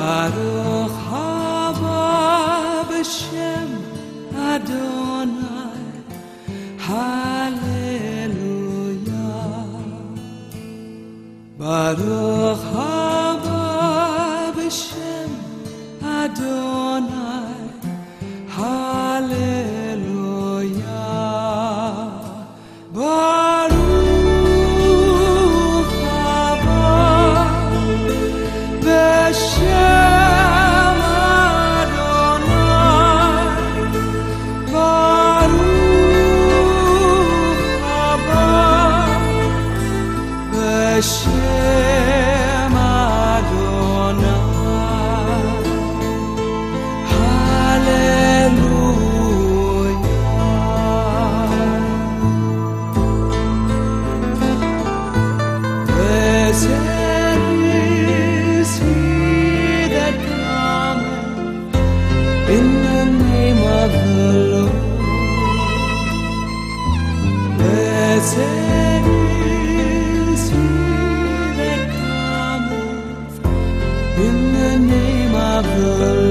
Baruch haba b'shem Adonai, Hallelujah. Baruch haba b'shem Adonai, Hallelujah. Baruch haba b'shem Adonai, Baruch haba b'shem Adonai, Blessed is he that cometh in the name of the Lord. Blessed is he that cometh in the name of the Lord.